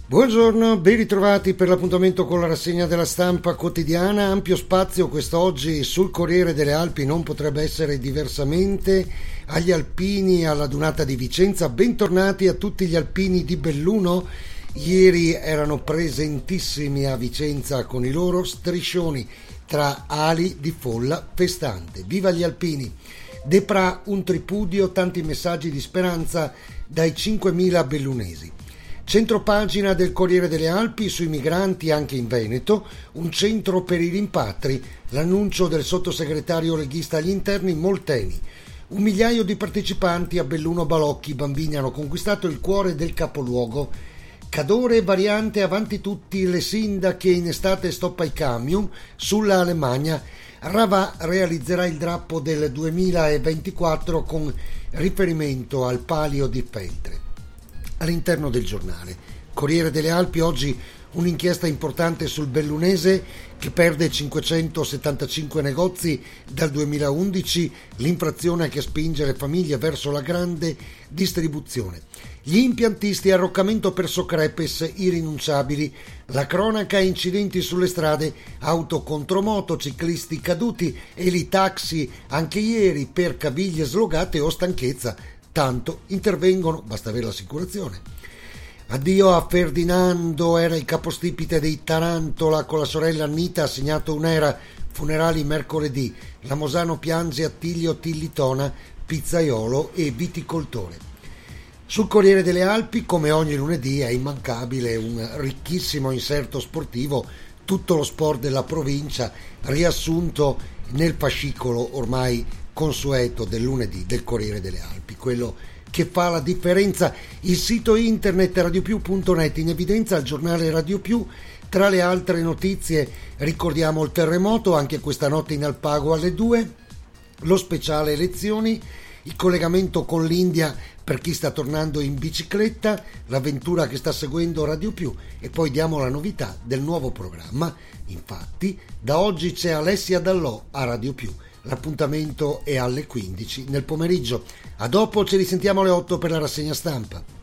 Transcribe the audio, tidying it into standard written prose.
Buongiorno, ben ritrovati per l'appuntamento con la rassegna della stampa quotidiana. Ampio spazio quest'oggi sul Corriere delle Alpi, non potrebbe essere diversamente. Agli alpini, alla Dunata di Vicenza, bentornati a tutti gli alpini di Belluno. Ieri erano presentissimi a Vicenza con i loro striscioni tra ali di folla festante. Viva gli alpini! Depra un tripudio, tanti messaggi di speranza dai 5.000 bellunesi. Centropagina del Corriere delle Alpi sui migranti anche in Veneto, un centro per i rimpatri, l'annuncio del sottosegretario leghista agli interni Molteni. 1 migliaio di partecipanti a Belluno Balocchi, i bambini hanno conquistato il cuore del capoluogo. Cadore variante avanti tutti, le sindache in estate stoppa i camion, sulla Alemagna Ravà realizzerà il drappo del 2024 con riferimento al palio di Feltre. All'interno del giornale Corriere delle Alpi oggi un'inchiesta importante sul bellunese che perde 575 negozi dal 2011, l'infrazione che spinge le famiglie verso la grande distribuzione. Gli impiantisti, arroccamento per Socrepes, irrinunciabili, la cronaca, incidenti sulle strade, auto contro moto, ciclisti caduti, elitaxi anche ieri per caviglie slogate o stanchezza. Tanto intervengono, basta avere l'assicurazione. Addio a Ferdinando, era il capostipite dei Tarantola, con la sorella Annita ha segnato un'era, funerali mercoledì, la Mosano piange Attilio Tillitona, pizzaiolo e viticoltore. Sul Corriere delle Alpi, come ogni lunedì, è immancabile un ricchissimo inserto sportivo, tutto lo sport della provincia, riassunto nel fascicolo ormai consueto del lunedì del Corriere delle Alpi, quello che fa la differenza. Il sito internet radiopiù.net in evidenza, il giornale Radio Più. Tra le altre notizie ricordiamo il terremoto, anche questa notte in Alpago alle 2, lo speciale elezioni, il collegamento con l'India per chi sta tornando in bicicletta, l'avventura che sta seguendo Radio Più e poi diamo la novità del nuovo programma. Infatti da oggi c'è Alessia Dallò a Radio Più. L'appuntamento è alle 15 nel pomeriggio. A dopo, ci risentiamo alle 8 per la rassegna stampa.